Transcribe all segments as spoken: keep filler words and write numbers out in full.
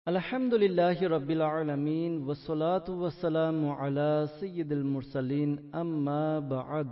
আলহামদুলিল্লাহি রাব্বিল আলামিন ওয়াসসালাতু ওয়াসসালামু আলা সাইয়্যিদিল মুরসালিন আম্মা বা'দ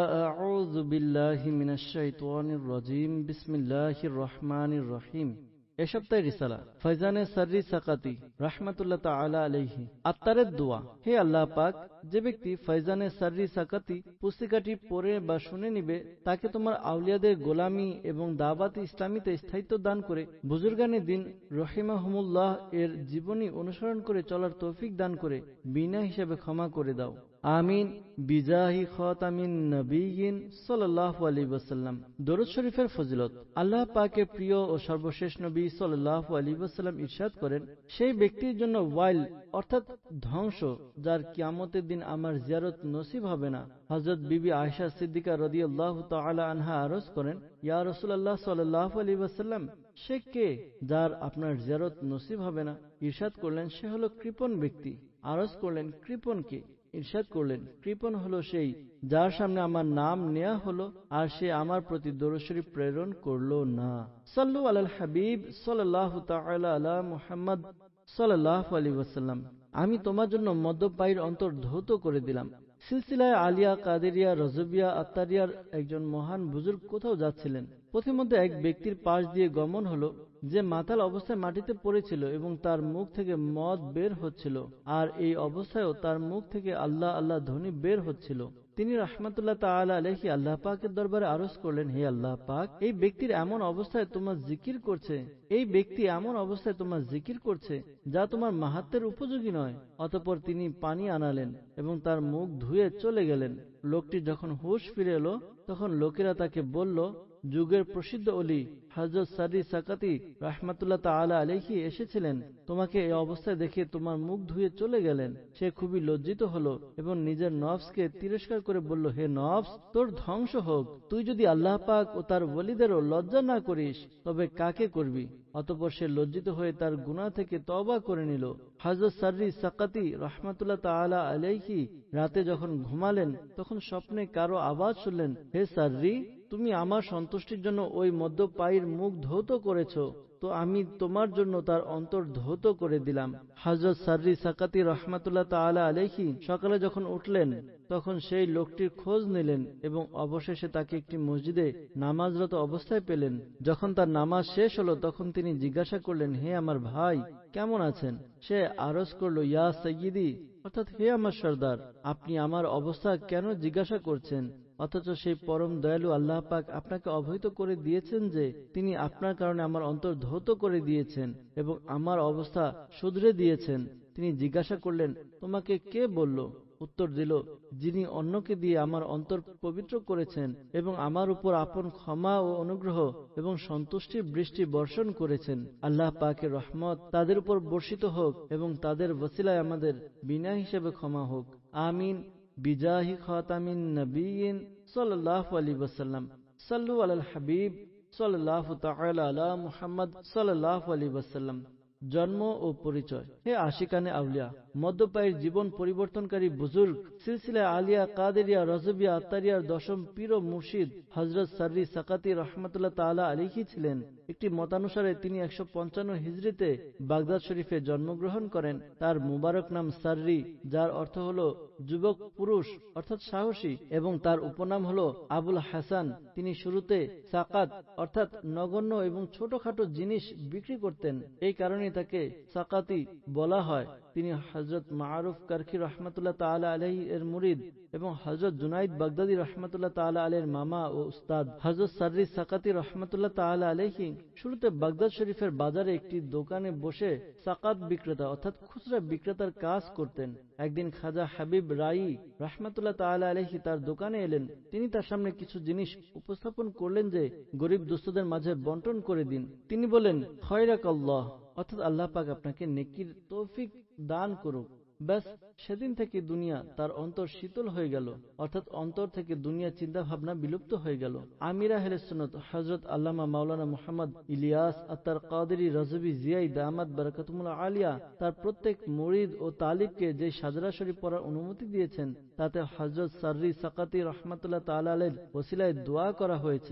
ফাআউযু বিল্লাহি মিনাশ শাইতানির রাজীম বিসমিল্লাহির রহমানির রহিম। এ সপ্তাহের রিসালা ফয়জানে সাররি সাকাতি রাহমাতুল্লাহ তাআলা আলাইহি। আত্তারের দোয়া। হে আল্লাহ পাক, যে ব্যক্তি ফয়জানে সাররি সাকাতি পুস্তিকাটি পড়ে বা শুনে নিবে, তাকে তোমার আউলিয়াদের গোলামি এবং দাওয়াত ইসলামীতে স্থায়িত্ব দান করে বুজুর্গানে দিন রহিমাহুমুল্লাহ এর জীবনী অনুসরণ করে চলার তৌফিক দান করে বিনা হিসেবে ক্ষমা করে দাও, আমিন। বিজাহি খাতামিন নবিয়িন সাল্লাল্লাহু আলাইহি ওয়াসাল্লাম। দরুদ শরীফের ফজিলত। আল্লাহ পাকের প্রিয় ও সর্বশেষ নবী সাল্লাল্লাহু আলাইহি ওয়াসাল্লাম ইরশাদ করেন, সেই ব্যক্তির জন্য ওয়াইল অর্থাৎ ধ্বংস, যার কিয়ামতের দিন আমার জিয়ারত নসিব হবে না। হযরত বিবি আয়েশা সিদ্দিকা রাদিয়াল্লাহু তাআলা আনহা আরজ করেন, ইয়া রাসূলুল্লাহ সাল্লাল্লাহু আলাইহি ওয়াসাল্লাম, সে কে যার আপনার জিয়ারত নসিব হবে না? ইরশাদ করলেন, সে হলো কৃপণ ব্যক্তি। আরজ করলেন, কৃপণ কে? ইরশাদ করলেন, কৃপণ হলো সেই যার সামনে আমার নাম নেয়া হলো আর সে আমার প্রতি দরুদ শরীফ প্রেরণ করলো না। সাল্লু আলাল হাবিব সাল্লাল্লাহু তাআলা আলা মুহাম্মদ সাল্লাল্লাহু আলাইহি ওয়াসাল্লাম। আমি তোমার জন্য মদ্যপায়ীর অন্তর ধৌত করে দিলাম। সিলসিলায় আলিয়া কাদেরিয়া রজবিয়া আত্তারিয়ার একজন মহান বুজুর্গ কোথাও যাচ্ছিলেন। পথিমধ্যে এক ব্যক্তির পাশ দিয়ে গমন হলো, যে মাতাল অবস্থায় মাটিতে পড়েছিল এবং তার মুখ থেকে মদ বের হচ্ছিল, আর এই অবস্থায়ও তার মুখ থেকে আল্লাহ আল্লাহ ধ্বনি বের হচ্ছিল। তিনি রাহমাতুল্লাহ তাআলা আলাইহি আল্লাহ পাকের দরবারে আরজ করলেন, হে আল্লাহ পাক, এই ব্যক্তির এমন অবস্থায় তোমার জিকির করছে এই ব্যক্তি এমন অবস্থায় তোমার জিকির করছে যা তোমার মাহাত্মের উপযোগী নয়। অতঃপর তিনি পানি আনালেন এবং তার মুখ ধুয়ে চলে গেলেন। লোকটি যখন হুঁশ ফিরে এলো, তখন লোকেরা তাকে বলল, যুগের প্রসিদ্ধ ওলি হযরত সাররি সাকাতি রাহমাতুল্লাহ তাআলা আলাইহি এসেছিলেন, তোমাকে এই অবস্থায় দেখে তোমার মুখ ধুয়ে চলে গেলেন। সে খুবই লজ্জিত হলো এবং নিজের নফসকে তিরস্কার করে বলল, হে নফস, তোর ধ্বংস হোক। তুই যদি আল্লাহ পাক ও তার ওলিদেরও লজ্জা না করিস, তবে কাকে করবি? অতঃপর সে লজ্জিত হয়ে তার গুনাহ থেকে তওবা করে নিল। হযরত সাররি সাকাতি রাহমাতুল্লাহ তাআলা আলাইহি রাতে যখন ঘুমালেন, তখন স্বপ্নে কারো আওয়াজ শুনলেন, হে সাররি, তুমি আমার সন্তুষ্টির জন্য ওই মদ্যপায়ীর মুখ ধৌত করেছ, তো আমি তোমার জন্য তার অন্তর ধৌত করে দিলাম। হযরত সাররি সাকাতি রাহমাতুল্লাহ তাআলা আলাইহি সকালে যখন উঠলেন, তখন সেই লোকটির খোঁজ নিলেন এবং অবশেষে তাকে একটি মসজিদে নামাজরত অবস্থায় পেলেন। যখন তার নামাজ শেষ হলো, তখন তিনি জিজ্ঞাসা করলেন, হে আমার ভাই, কেমন আছেন? সে আরজ করল, ইয়া সাইয়্যিদি, অর্থাৎ হে আমার সর্দার, আপনি আমার অবস্থা কেন জিজ্ঞাসা করছেন? অথচ সেই পরম দয়ালু আল্লাহ পাক আপনাকে অবহিত করে দিয়েছেন যে তিনি আপনার কারণে আমার অন্তর ধৌত করে দিয়েছেন এবং আমার অবস্থা শুধরে দিয়েছেন। তিনি জিজ্ঞাসা করলেন, তোমাকে কে বলল? উত্তর দিল, যিনি অন্যকে দিয়ে আমার অন্তর পবিত্র করেছেন এবং আমার উপর আপন ক্ষমা ও অনুগ্রহ এবং সন্তুষ্টির বৃষ্টি বর্ষণ করেছেন। আল্লাহ পাকের রহমত তাদের উপর বর্ষিত হোক এবং তাদের ওসিলায় আমাদের বিনা হিসেবে ক্ষমা হোক, আমিন। বিজাহি খাতামিন নবিয়িন সাল্লাল্লাহু আলাইহি ওয়াসাল্লাম। সাল্লু আলাল হাবিব সাল্লাল্লাহু তাআলা আলা মুহাম্মদ সাল্লাল্লাহু আলাইহি ওয়াসাল্লাম। জন্ম ও পরিচয়। হে আশিকানে আউলিয়া, মদ্যপায়ীর জীবন পরিবর্তনকারী বুজুর্গ সিলসিলায় আলিয়া কাদেরিয়া রজবিয়া আত্তারিয়ার দশম পীর ও মুর্শিদ হযরত সাররি সাকাতি রাহমাতুল্লাহ তাআলা আলাইহি ছিলেন। একটি মতানুসারে তিনি একশো পঞ্চান্ন হিজরিতে বাগদাদ শরীফে জন্মগ্রহণ করেন। তার মুবারক নাম সাররি, যার অর্থ হলো যুবক পুরুষ অর্থাৎ সাহসী, এবং তার উপনাম হলো আবুল হাসান। তিনি শুরুতে সাকাত অর্থাৎ নগণ্য এবং ছোটখাটো জিনিস বিক্রি করতেন, এই কারণে তাকে সাকাতি বলা হয়। তিনি হযরত মারুফ কারখি রহমাতুল্লাহ তাআলা আলাইহি এর মুরিদ এবং হযরত জুনাইদ বাগদাদি রহমাতুল্লাহ তাআলা আলাইহির মামা ও উস্তাদ। হযরত সাররি সাকাতি রহমাতুল্লাহ তাআলা আলাইহি শুরুতে বাগদাদ শরীফের বাজারে একটি দোকানে বসে সাকাত বিক্রেতা অর্থাৎ খুচরা বিক্রেতার কাজ করতেন। একদিন খাজা হাবিব রাই রহমাতুল্লাহ তাআলা আলাইহি তার দোকানে এলেন। তিনি তার সামনে কিছু জিনিস উপস্থাপন করলেন যে গরিব দুস্থদের মাঝে বন্টন করে দিন। তিনি বলেন, খয়রাকাল্লাহ, অর্থাৎ আল্লাহ পাক আপনাকে নেকির তৌফিক দান করুক। ব্যাস, সেদিন থেকে দুনিয়া তার অন্তর শীতল হয়ে গেল, অর্থাৎ অন্তর থেকে দুনিয়া চিন্তা ভাবনা বিলুপ্ত হয়ে গেল। আমির আহলে সুন্নাত হযরত আল্লামা মাওলানা মুহাম্মদ ইলিয়াস আত্তার কাদেরী রজবি জিয়াই দামাত বারাকাতুহুল আলিয়া তার প্রত্যেক মুরিদ ও তালিবকে যে সাজরা শরীফ পড়ার অনুমতি দিয়েছেন, তাতে হযরত সাররি সাকাতি রাহমাতুল্লাহ তাআলা আলাইহির ওসিলায় দোয়া করা হয়েছে।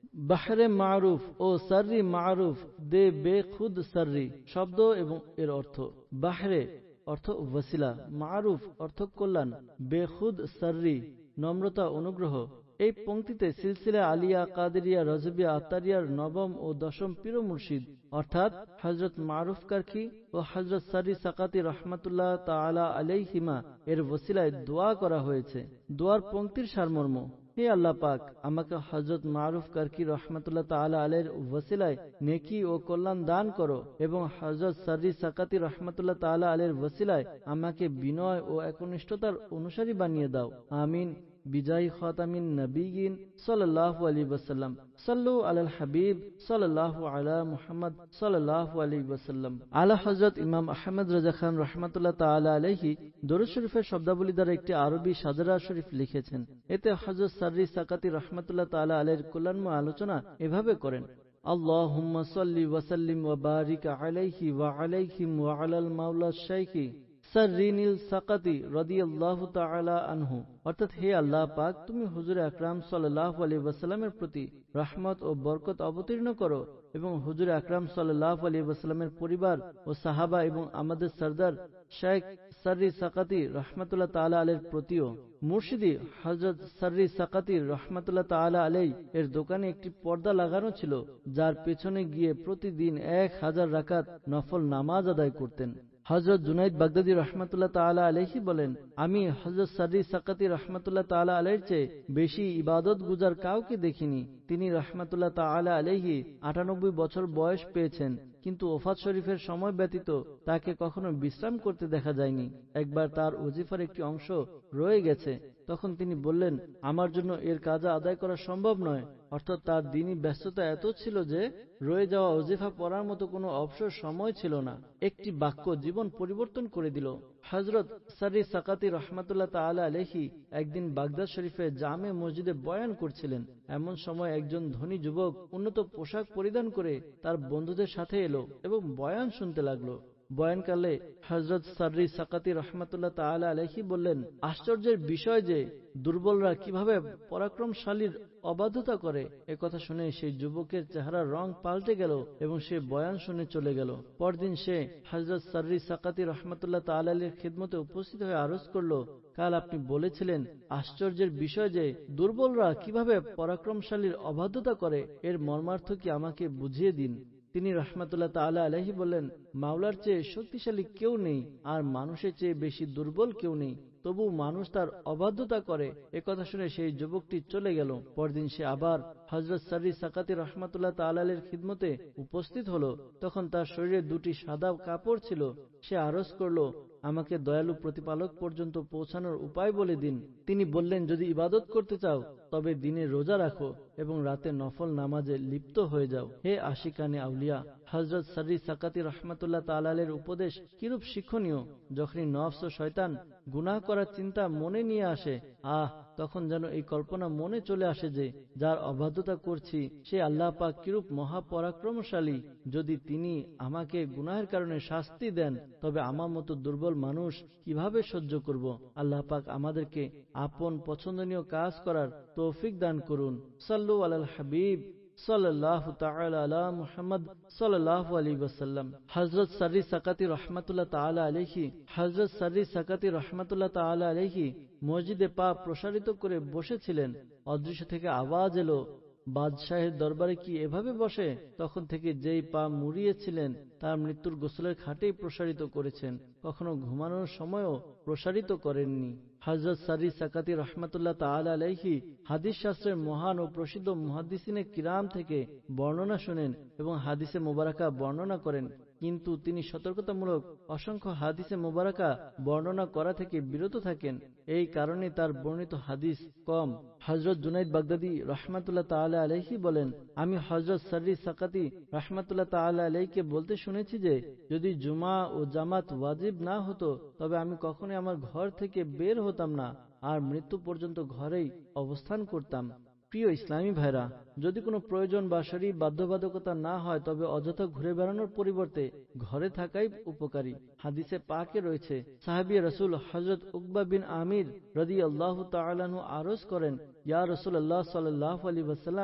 বাহরে মারুফ ও সাররি মারুফ দে বেখুদ সাররি শব্দ এবং এর অর্থ। বাহরে অর্থ ওয়াসিলা, মারুফ অর্থ কল্যাণ, বেখুদ সাররি নম্রতা অনুগ্রহ। এই পংক্তিতে সিলসিলা আলিয়া কাদেরিয়া রজবিয়া আত্তারিয়ার নবম ও দশম পীর মুর্শিদ অর্থাৎ হযরত মারুফ কারখি ও হযরত সারি সাকাতি রহমাতুল্লাহ তাআলা আলাইহিমা এর ওসিলায় দোয়া করা হয়েছে। দোয়ার পংক্তির সারমর্ম: হে আল্লাহ পাক, আমাকে হযরত মারুফ কারখি রহমাতুল্লাহ তাআলা আলাইহির ওসিলায় নেকি ও কল্যাণ দান করো এবং হযরত সারি সাকাতি রহমাতুল্লাহ তাআলা আলাইহির ওসিলায় আমাকে বিনয় ও একনিষ্ঠতার অনুসারী বানিয়ে দাও। আমিন। বিজয় খাতামিন নবিয়িন সাল্লাল্লাহু আলাইহি ওয়াসাল্লাম। সাল্লু আলাল হাবিব সাল্লাল্লাহু আলা মুহাম্মদ সাল্লাল্লাহু আলাইহি ওয়াসাল্লাম। আলা হযরত ইমাম আহমদ রাজা খান রাহমাতুল্লাহ তাআলা আলাইহি দরুদ শরীফের শব্দাবলী দ্বারা একটি আরবি সাজরা শরীফ লিখেছেন। এতে হযরত সারি সাকাতি রাহমাতুল্লাহ তাআলা আলাইহির কল্যাণময় আলোচনা এভাবে করেন: আল্লাহুম্মা সাল্লি ওয়া সাল্লিম ওয়া বারিক আলাইহি ওয়া আলাইহিম ওয়া আলাল মাওলা শাইখি সাররিনিল সাকাতি রাদিয়াল্লাহু তাআলা আনহু। অর্থাৎ, হে আল্লাহ পাক, তুমি হুজুর আকরাম সাল্লাল্লাহু আলাইহি ওয়াসাল্লামের প্রতি রহমত ও বরকত অবতীর্ণ করো এবং হুজুর আকরাম সাল্লাল্লাহু আলাইহি ওয়াসাল্লামের পরিবার ও সাহাবা এবং আমাদের সরদার শেখ সাররি সাকাতি রহমাতুল্লাহ তাআলা আলাইহির প্রতিও। মুর্শিদি হযরত সাররি সাকাতি রহমাতুল্লাহ তাআলা আলাইহি এর দোকানে একটি পর্দা লাগানো ছিল, যার পেছনে গিয়ে প্রতিদিন এক হাজার রাকাত নফল নামাজ আদায় করতেন। হযরত জুনাইদ বাগদাদী রহমাতুল্লাহ তাআলা আলাইহি বলেন, আমি হযরত সাররি সাকাতি রহমাতুল্লাহ তাআলা আলাইহির চেয়ে বেশি ইবাদত গুজার কাউকে দেখিনি। তিনি রহমাতুল্লাহ তাআলা আলাইহি আটানব্বই বছর বয়স পেয়েছেন, কিন্তু ওফাত শরীফের সময় ব্যতীত তাকে কখনো বিশ্রাম করতে দেখা যায়নি। একবার তার ওজিফার একটি অংশ রয়ে গেছে, তখন তিনি বললেন, আমার জন্য এর কাজা আদায় করা সম্ভব নয়। অর্থাৎ তার দিনই ব্যস্ততা এত ছিল যে রয়ে যাওয়া ওজিফা পড়ার মতো কোনো অবসর সময় ছিল না। একটি বাক্য জীবন পরিবর্তন করে দিল। হযরত সাররি সাকাতি রহমাতুল্লাহ তাআলা আলাইহি একদিন বাগদাদ শরীফে জামে মসজিদে বয়ান করছিলেন। এমন সময় একজন ধনী যুবক উন্নত পোশাক পরিধান করে তার বন্ধুদের সাথে এলো এবং বয়ান শুনতে লাগলো। বয়ানকালে হযরত সাররি সাকাতি রহমাতুল্লাহ তাআলা আলাইহি বললেন, আশ্চর্যের বিষয় যে দুর্বলরা কিভাবে পরাক্রমশালীর অবাধ্যতা করে। এ কথা শুনে সেই যুবকের চেহারার রং পাল্টে গেল এবং সে বয়ান শুনে চলে গেল। পরদিন সে হযরত সাররি সাকাতি রহমাতুল্লাহ তাআলা আলাইহির খিদমতে উপস্থিত হয়ে আরজ করল, কাল আপনি বলেছিলেন আশ্চর্যের বিষয় যে দুর্বলরা কিভাবে পরাক্রমশালীর অবাধ্যতা করে, এর মর্মার্থ কি আমাকে বুঝিয়ে দিন। তিনি রহমাতুল্লাহ তাআলা আলাইহি বললেন, মাওলার চেয়ে শক্তিশালী কেউ নেই আর মানুষের চেয়ে বেশি দুর্বল কেউ নেই, তবু মানুষ তার অবাধ্যতা করে। একথা শুনে সেই যুবকটি চলে গেল। পরদিন সে আবার হযরত সাররি সাকাতি রহমাতুল্লাহ তাআলা আলাইহির খিদমতে উপস্থিত হলো। তখন তার শরীরে দুটি সাদা কাপড় ছিল। সে আরজ করল, আমাকে দয়ালু প্রতিপালক পর্যন্ত পৌঁছানোর উপায় বলে দিন। তিনি বললেন, যদি ইবাদত করতে চাও তবে দিনে রোজা রাখো এবং রাতে নফল নামাজে লিপ্ত হয়ে যাও। হে আশিকানে আউলিয়া, হযরত সাররি সাকাতি রহমাতুল্লাহ তাআলা আলাইহির উপদেশ কিরূপ শিক্ষণীয়। যখনই নফস ও শয়তান গুনাহ করার চিন্তা মনে নিয়ে আসে, আহ তখন যেন এই কল্পনা মনে চলে আসে যে যার অবাধ্যতা করছি সে আল্লাহ পাক কিরূপ মহাপরাক্রমশালী। যদি তিনি আমাকে গুনাহের কারণে শাস্তি দেন তবে আমার মতো দুর্বল মানুষ কিভাবে সহ্য করব। আল্লাহ পাক আমাদেরকে আপন পছন্দনীয় কাজ করার তৌফিক দান করুন। সাল্লু আলাল হাবিব সাল্লাল্লাহু তাআলা আলা মুহাম্মদ সাল্লাল্লাহু আলাইহি ওয়াসাল্লাম। হযরত সাররি সাকাতি রহমাতুল্লাহ তাআলা আলাইহি হযরত সাররি সাকাতি রহমাতুল্লাহ তাআলা আলাইহি মসজিদে পা প্রসারিত করে বসেছিলেন। অদৃশ্য থেকে আওয়াজ এলো, বাদশাহের দরবারে কি এভাবে বসে? তখন থেকে যেই পা মুড়িয়েছিলেন তার মৃত্যুর গোসলের খাটেই প্রসারিত করেছেন, কখনো ঘুমানোর সময়ও প্রসারিত করেননি। হযরত সাররি সাকাতি রহমাতুল্লাহ তাআলা আলাইহি হাদিস শাস্ত্রের মহান ও প্রসিদ্ধ মুহাদ্দিসিনে কিরাম থেকে বর্ণনা শুনেন এবং হাদিসে মুবারাকা বর্ণনা করেন, কিন্তু তিনি সতর্কতামূলক অসংখ্য হাদিসে মুবারাকা বর্ণনা করা থেকে বিরত থাকেন। এই কারণে তার বর্ণিত হাদিস কম। হযরত জুনাইদ বাগদাদী রহমাতুল্লাহ তাআলা আলাইহি বলেন, আমি হযরত সাররি সাকাতি রহমাতুল্লাহ তাআলা আলাইহিকে বলতে শুনেছি যে যদি জুমা ও জামাত ওয়াজিব না হতো তবে আমি কখনোই আমার ঘর থেকে বের হতাম না আর মৃত্যু পর্যন্ত ঘরেই অবস্থান করতাম। প্রিয় ইসলামী ভাইরা, যদি কোনো প্রয়োজন বা শরীর বাধ্যবাধকতা না হয় তবে অযথা ঘুরে বেড়ানোর পরিবর্তে ঘরে থাকাই উপকারী। হাদিসে পাকে রয়েছে, সাহাবী রাসূল হযরত উকবা বিন আমির রাদিয়াল্লাহু তাআলা আনহু আরজ করেন, ইয়া রাসূলুল্লাহ সাল্লাল্লাহু আলাইহি ওয়াসাল্লাম,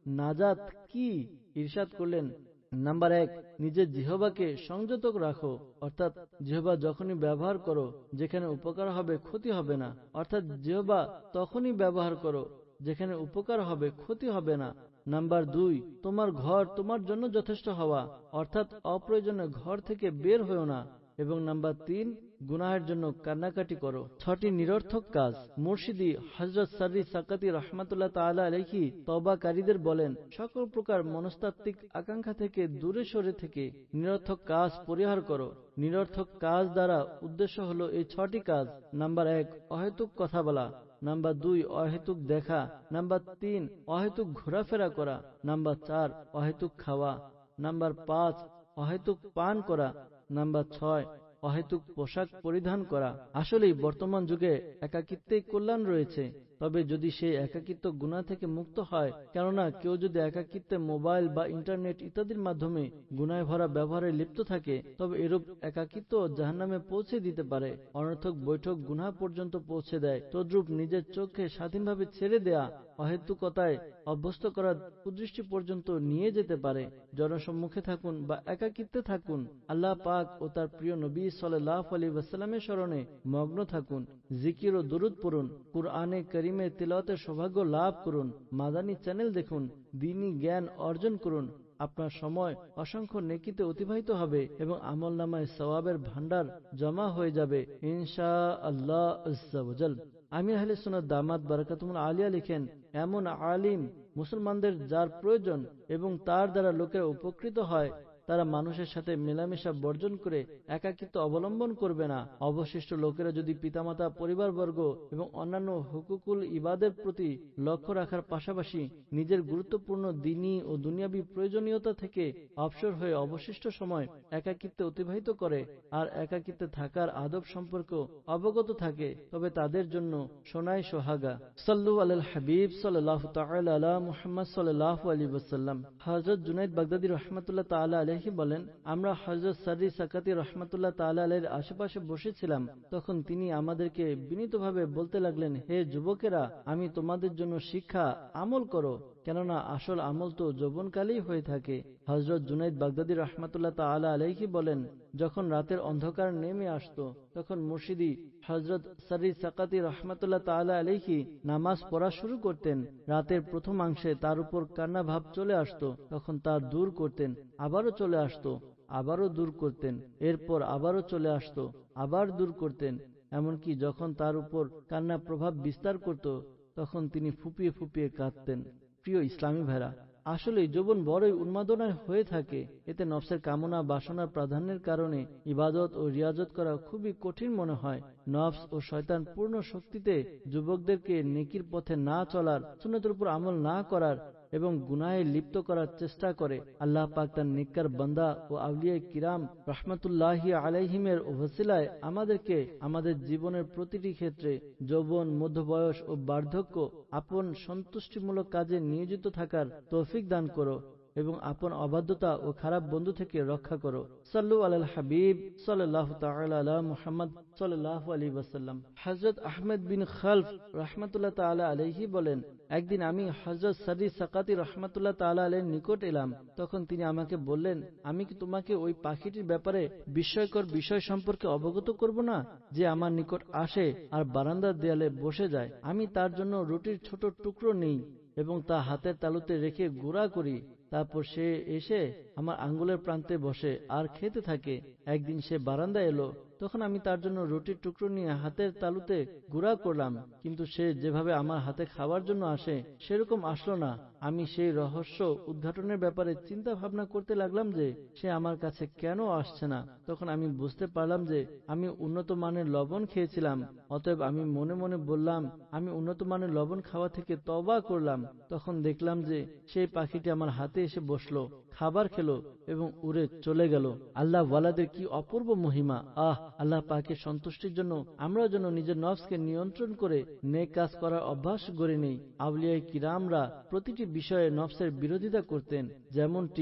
নাজাত কি? ইরশাদ করলেন, নাম্বার এক, নিজের জিহ্বাকে সংযত রাখো, অর্থাৎ জিহ্বা যখনই ব্যবহার করো যেখানে উপকার হবে ক্ষতি হবে না, অর্থাৎ জিহ্বা তখনই ব্যবহার করো যেখানে উপকার হবে ক্ষতি হবে না। নাম্বার দুই, তোমার ঘর তোমার জন্য যথেষ্ট হওয়া, অর্থাৎ অপ্রয়োজনে ঘর থেকে বের হয়েও না। এবং নাম্বার তিন, গুনাহের জন্য কান্নাকাটি করো। ছটি নিরর্থক কাজ। মুর্শিদি হযরত সাররি সাকাতি রহমাতুল্লাহ তাআলা আলাইহি তওবাকারীদের বলেন, সকল প্রকার মনস্তাত্ত্বিক আকাঙ্ক্ষা থেকে দূরে সরে থেকে নিরর্থক কাজ পরিহার করো। নিরর্থক কাজ দ্বারা উদ্দেশ্য হলো এই ছটি কাজ। নাম্বার এক, অহেতুক কথা বলা। নাম্বার দুই, অহেতুক দেখা। নাম্বার তিন, অহেতুক ঘোরাফেরা করা। নাম্বার চার, অহেতুক খাওয়া। নাম্বার পাঁচ, অহেতুক পান করা। নাম্বার ছয়, অহেতুক পোশাক পরিধান করা। আসলেই বর্তমান যুগে একাকিত্বেই কল্যাণ রয়েছে, তবে যদি সে একাকিত্ব গুনাহ থেকে মুক্ত হয়। কেননা কেউ যদি একাকিত্বে মোবাইল বা ইন্টারনেট ইত্যাদির মাধ্যমে গুনায় ভরা ব্যবহারে লিপ্ত থাকে, তবে এরূপ একাকিত্ব জাহান্নামে পৌঁছে দিতে পারে। অনর্থক বৈঠক গুনাহ পর্যন্ত পৌঁছে দেয়। তদ্রূপ নিজের চোখে স্বাধীনভাবে ছেড়ে দেয়া অহেতুকতায় অভ্যস্ত করার কুদৃষ্টি পর্যন্ত নিয়ে যেতে পারে। জনসম্মুখে থাকুন বা একাকিত্বে থাকুন, আল্লাহ পাক ও তার প্রিয় নবী সাল্লাল্লাহু আলাইহি ওয়াসাল্লামের স্মরণে মগ্ন থাকুন। জিকির ও দরুদ পড়ুন। কুরআনে কারীমের তিলাওয়াতের সৌভাগ্য লাভ করুন। মাদানী চ্যানেল দেখুন। দ্বীনি জ্ঞান অর্জন করুন। আপনার সময় অসংখ্য নেকিতে অতিবাহিত হবে এবং আমলনামায় সওয়াবের ভান্ডার জমা হয়ে যাবে ইনশাআল্লাহ আজ্জা ওয়া জাল। আমির আহলে সুন্নাত দামাত বারাকাতুহুল আলিয়া লিখেন, এমন আলিম মুসলমানদের যার প্রয়োজন এবং তার দ্বারা লোকেরা উপকৃত হয়, তারা মানুষের সাথে মেলামেশা বর্জন করে একাকিত্ব অবলম্বন করবে না। অবশিষ্ট লোকেরা যদি পিতামাতা, পরিবারবর্গ এবং অন্যান্য হুকুকুল ইবাদের প্রতি লক্ষ্য রাখার পাশাপাশি নিজের গুরুত্বপূর্ণ দ্বীনি ও দুনিয়াবী প্রয়োজনীয়তা থেকে অবসর হয়ে অবশিষ্ট সময় একাকিত্বে অতিবাহিত করে আর একাকিত্বে থাকার আদব সম্পর্ক অবগত থাকে, তবে তাদের জন্য সোনায় সোহাগা। সাল্লু আলাল হাবিব সাল্লাল্লাহু তাআলা আলা মুহাম্মদ সাল্লাল্লাহু আলাইহি ওয়াসাল্লাম। হযরত জুনাইদ বাগদাদী রাহমাতুল্লাহ তাআলা আলাইহি বলেন, আমরা হযরত সাররি সাকাতি রাহমাতুল্লাহ তাআলা আলাইহির আশেপাশে বসেছিলাম। তখন তিনি আমাদেরকে বিনীতভাবে বলতে লাগলেন, হে যুবকেরা, আমি তোমাদের জন্য শিক্ষা, আমল করো, কেননা আসল আমল তো যৌবনকালেই হয়ে থাকে। হযরত জুনাইদ বাগদাদী রাহমাতুল্লাহ তাআলা আলাইহি বলেন, যখন রাতের অন্ধকার নেমে আসতো তখন মুর্শিদি হযরত সাররি সাকাতি রাহমাতুল্লাহ তাআলা আলাইহি নামাজ পড়া শুরু করতেন। রাতের প্রথমাংশে তার উপর কান্না ভাব চলে আসতো, তখন তা দূর করতেন, আবারও চলে আসতো, আবারও দূর করতেন, এরপর আবারও চলে আসতো, আবার দূর করতেন। এমনকি যখন তার উপর কান্না প্রভাব বিস্তার করত, তখন তিনি ফুপিয়ে ফুপিয়ে কাঁদতেন। প্রিয় ইসলামী ভাইরা, আসলে যৌবন বড়ই উন্মাদনায় হয়ে থাকে। এতে নফসের কামনা বাসনার প্রাধান্যের কারণে ইবাদত ও রিয়াজত করা খুবই কঠিন মনে হয়। নফস ও শয়তান পূর্ণ শক্তিতে যুবকদেরকে নেকির পথে না চলার, সুন্নতের উপর আমল না করার এবং গুনাহে লিপ্ত করার চেষ্টা করে। আল্লাহ পাক তার নেককার বান্দা ও আউলিয়া কিরাম রাহমাতুল্লাহি আলাইহিমের ওসিলায় আমাদেরকে আমাদের জীবনের প্রতিটি ক্ষেত্রে যৌবন, মধ্যবয়স ও বার্ধক্য আপন সন্তুষ্টিমূলক কাজে নিয়োজিত থাকার তৌফিক দান করো এবং আপন অবাধ্যতা ও খারাপ বন্ধু থেকে রক্ষা করো। সাল্লু আলাল হাবিব সাল্লাল্লাহু তাআলা আলা মুহাম্মদ সাল্লাল্লাহু আলাইহি ওয়াসাল্লাম। হযরত আহমদ বিন খালফ রাহমাতুল্লাহ তাআলা আলাইহি বলেন, একদিন আমি হযরত সাররি সাকাতি রাহমাতুল্লাহ তাআলা আলাইহির নিকট এলাম। তখন তিনি আমাকে বললেন, আমি কি তোমাকে ওই পাখিটির ব্যাপারে বিস্ময়কর বিষয় সম্পর্কে অবগত করব না, যে আমার নিকট আসে আর বারান্দার দেয়ালে বসে যায়। আমি তার জন্য রুটির ছোট টুকরো নেই এবং তা হাতের তালুতে রেখে গুঁড়া করি। তারপর সে এসে আমার আঙ্গুলের প্রান্তে বসে আর খেতে থাকে। একদিন সে বারান্দা এলো, তখন আমি তার জন্য রুটির টুকরো নিয়ে হাতের তালুতে গুঁড়া করলাম, কিন্তু সে যেভাবে আমার হাতে খাওয়ার জন্য আসে সেরকম আসলো না। আমি সেই রহস্য উদ্ঘাটনের ব্যাপারে চিন্তা ভাবনা করতে লাগলাম যে সে আমার কাছে কেন আসছে না। তখন আমি বুঝতে পারলাম যে আমি উন্নত মানের লবণ খেয়েছিলাম। অতএব আমি মনে মনে বললাম, আমি উন্নত মানের লবণ খাওয়া থেকে তওবা করলাম। তখন দেখলাম যে সেই পাখিটি আমার হাতে এসে বসলো, খাবার খেলো এবং উড়ে চলে গেল। আল্লাহ ওয়ালাদের কি অপূর্ব মহিমা! আহ, আল্লাহ পাকের সন্তুষ্টির জন্য আমরা যেন নিজের নফসকে নিয়ন্ত্রণ করে নেক কাজ করার অভ্যাস গড়ে নেই। আউলিয়া কিরামরা প্রতিটি বিষয়ে নফসের বিরোধিতা করতেন, যেমনটি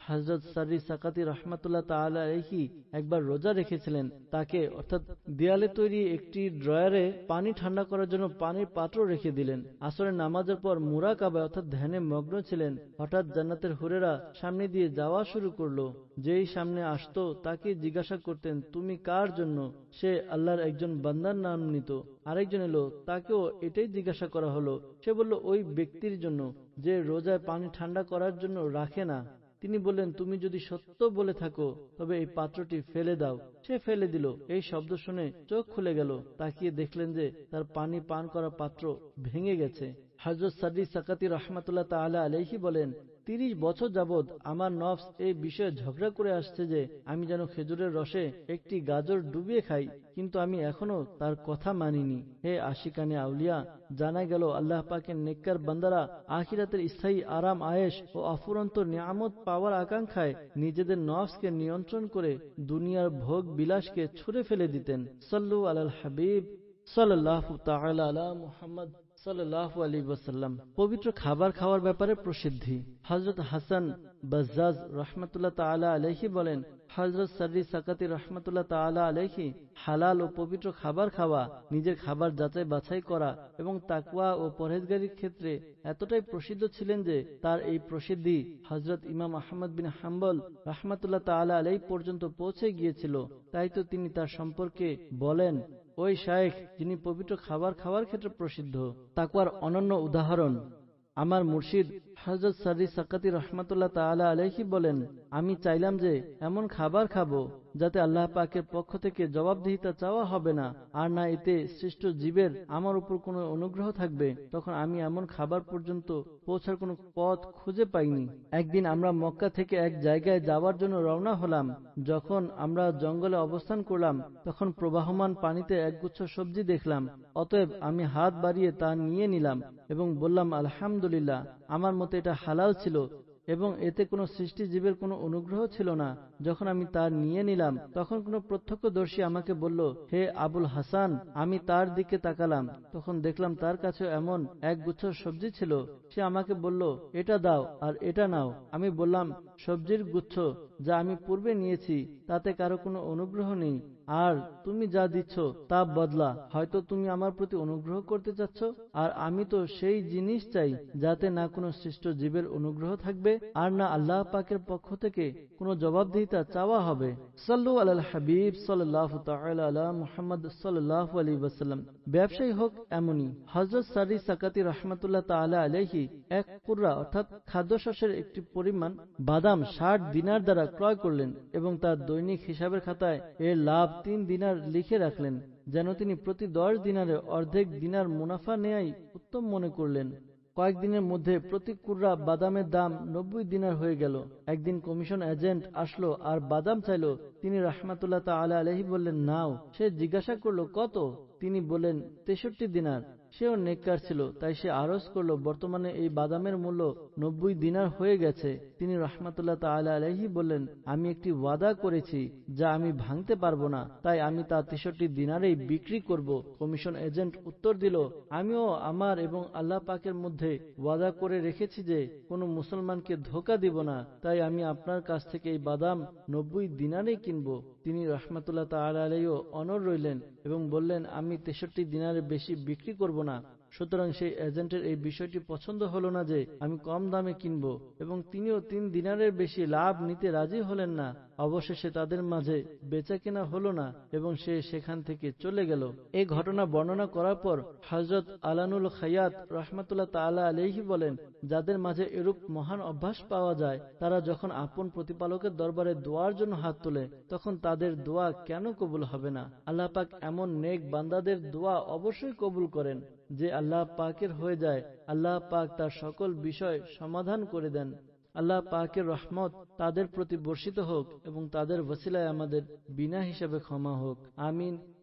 হযরত সারি সাকাতি রাহমাতুল্লাহ তাআলা আলাইহি একবার রোজা রেখেছিলেন। তাকে অর্থাৎ দেয়ালে তৈরি একটি ড্রয়ারে পানি ঠান্ডা করার জন্য পানির পাত্র রেখে দিলেন। আসরের নামাজের পর মুরাকাবায় অর্থাৎ ধ্যানে মগ্ন ছিলেন। হঠাৎ জান্নাতের হুরেরা সামনে দিয়ে যাওয়া শুরু করলো। যেই সামনে আসতো তাকে জিজ্ঞাসা করতেন, তুমি কার জন্য? সে আল্লাহর একজন বান্দার নাম নিত। আরেকজন এলো, তাকেও এটাই জিজ্ঞাসা করা হলো। সে বলল, ওই ব্যক্তির জন্য যে রোজায় পানি ঠান্ডা করার জন্য রাখে না। তিনি বললেন, তুমি যদি সত্য বলে থাকো তবে এই পাত্রটি ফেলে দাও। সে ফেলে দিল। এই শব্দ শুনে চোখ খুলে গেল। তাকিয়ে দেখলেন যে তার পানি পান করা পাত্র ভেঙে গেছে। হযরত সাদি সাকাতি রাহমাতুল্লাহ তাআলা আলাইহি বলেন, তিরিশ বছর যাবৎ আমার নফস এই বিষয়ে ঝগড়া করে আসছে যে আমি যেন খেজুরের রসে একটি গাজর ডুবিয়ে খাই, কিন্তু আমি এখনো তার কথা মানিনি। হে আশিকানে আউলিয়া, জানা গেল আল্লাহ পাকের নেককার বান্দারা আখিরাতের স্থায়ী আরাম আয়েশ ও অফুরন্ত নিয়ামত পাওয়ার আকাঙ্ক্ষায় নিজেদের নফসকে নিয়ন্ত্রণ করে দুনিয়ার ভোগ বিলাসকে ছুঁড়ে ফেলে দিতেন। সাল্লু আলাল হাবিব সাল্লাল্লাহু তাআলা আলা মুহাম্মদ সাল্লাল্লাহু আলাইহি ওয়াসাল্লাম। পবিত্র খাবার খাওয়ার ব্যাপারে প্রসিদ্ধি। হযরত হাসান বাজ্জাজ রাহমাতুল্লাহ তাআলা আলাইহি বলেন, হযরত সারি সাকাতি রাহমাতুল্লাহ তাআলা আলাইহি হালাল ও পবিত্র খাবার খাওয়া, নিজের খাবার যাচাই বাছাই করা এবং তাকওয়া ও পরহেজগারির ক্ষেত্রে এতটাই প্রসিদ্ধ ছিলেন যে তার এই প্রসিদ্ধি হযরত ইমাম আহমদ বিন হাম্বল রাহমাতুল্লাহ তাআলা আলাইহি পর্যন্ত পৌঁছে গিয়েছিল। তাই তো তিনি তার সম্পর্কে বলেন, ওই শায়েখ যিনি পবিত্র খাবার খাওয়ার ক্ষেত্রে প্রসিদ্ধ। তাকওয়ার অনন্য উদাহরণ। আমার মুর্শিদ হযরত সারি সাকাতি রাহমাতুল্লাহ তাআলা আলাইহি বলেন, আমি চাইলাম যে এমন খাবার খাবো যাতে আল্লাহ পাকের পক্ষ থেকে জবাবদিহিতা চাওয়া হবে না, আর না এতে সৃষ্ট জীবের আমার উপর কোনো অনুগ্রহ থাকবে। তখন আমি এমন খাবার পর্যন্ত পৌঁছার কোনো পথ খুঁজে পাইনি। একদিন আমরা মক্কা থেকে এক জায়গায় যাওয়ার জন্য রওনা হলাম। যখন আমরা জঙ্গলে অবস্থান করলাম তখন প্রবাহমান পানিতে একগুচ্ছ সবজি দেখলাম। অতএব আমি হাত বাড়িয়ে তা নিয়ে নিলাম এবং বললাম, আলহামদুলিল্লাহ, আমার মতে এটা হালাল ছিল এবং এতে কোনো সৃষ্টি জীবের কোনো অনুগ্রহ ছিল না। যখন আমি তা নিয়ে নিলাম তখন কোনো প্রত্যক্ষদর্শী আমাকে বলল, হে আবুল হাসান। আমি তার দিকে তাকালাম, তখন দেখলাম তার কাছে এমন এক গুচ্ছ সবজি ছিল। সে আমাকে বলল, এটা দাও আর এটা নাও। আমি বললাম, সবজির গুচ্ছ যা আমি পূর্বে নিয়েছি তাতে কারো কোনো অনুগ্রহ নেই, আর তুমি যা দিচ্ছ তা বদলা। হয়তো তুমি আমার প্রতি অনুগ্রহ করতে চাচ্ছ, আর আমি তো সেই জিনিস চাই যাতে না কোনো সৃষ্ট জীবের অনুগ্রহ থাকবে আর না আল্লাহ পাকের পক্ষ থেকে কোনো জবাবদিহিতা চাওয়া হবে। সাল্লু আলাল হাবিব সাল্লাল্লাহু তাআলা আলা মুহাম্মদ সাল্লাল্লাহু আলাইহি ওয়াসাল্লাম। ব্যবসায়ী হোক এমনই। হযরত সারি সাকাতি রাহমাতুল্লাহ তাআলা আলাইহি এক কুররা অর্থাৎ খাদ্যশস্যের একটি পরিমাণ বাদাম ষাট দিনার দ্বারা ক্রয় করলেন এবং তার দৈনিক হিসাবের খাতায় এর লাভ তিন দিনার লিখে রাখলেন, যেন তিনি প্রতি দশ দিনারে অর্ধেক দিনার মুনাফা নেয়াই উত্তম মনে করলেন। কয়েকদিনের মধ্যে প্রতি কুররা বাদামের দাম নব্বই দিনার হয়ে গেল। একদিন কমিশন এজেন্ট আসলো আর বাদাম চাইলো। তিনি রাহমাতুল্লাহ তাআলা আলাইহি বললেন, নাও। সে জিজ্ঞাসা করলো, কত? তিনি বললেন, তেষট্টি দিনার। সেও নেককার ছিল, তাই সে আরজ করলো, বর্তমানে এই বাদামের মূল্য নব্বই দিনার হয়ে গেছে। তিনি রাহমাতুল্লাহ তাআলা আলাইহি বললেন, আমি একটি ওয়াদা করেছি যা আমি ভাঙতে পারবো না, তাই আমি তা তেষট্টি দিনারেই বিক্রি করব। কমিশন এজেন্ট উত্তর দিল, আমিও আমার এবং আল্লাহ পাকের মধ্যে ওয়াদা করে রেখেছি যে কোনো মুসলমানকে ধোঁকা দিব না, তাই আমি আপনার কাছ থেকে এই বাদাম নব্বই দিনারেই কিনব। তিনি রাহমাতুল্লাহ তাআলা আলাইহি অনড় রইলেন এবং বললেন, আমি তেষট্টি দিনারের বেশি বিক্রি করব না। সুতরাং সেই এজেন্টের এই বিষয়টি পছন্দ হলো না যে আমি কম দামে কিনব, এবং তিনিও তিন দিনারের বেশি লাভ নিতে রাজি হলেন না। অবশেষে তাদের মাঝে বেচা কেনা হলো না এবং সে সেখান থেকে চলে গেল। এই ঘটনা বর্ণনা করার পর হযরত আলানুল খায়াত রাহমাতুল্লাহ তাআলা আলাইহি বলেন, যাদের মাঝে এরূপ মহান অভ্যাস পাওয়া যায় তারা যখন আপন প্রতিপালকের দরবারে দোয়ার জন্য হাত তোলে তখন তাদের দোয়া কেন কবুল হবে না? আল্লাহ পাক এমন নেক বান্দাদের দোয়া অবশ্যই কবুল করেন যে আল্লাহ পাকের হয়ে যায়। আল্লাহ পাক তার সকল বিষয় সমাধান করে দেন। আল্লাহ পাকের রহমত তাদের প্রতি বর্ষিত হোক এবং তাদের ওসিলায় আমাদের বিনা হিসাবে ক্ষমা হোক। আমিন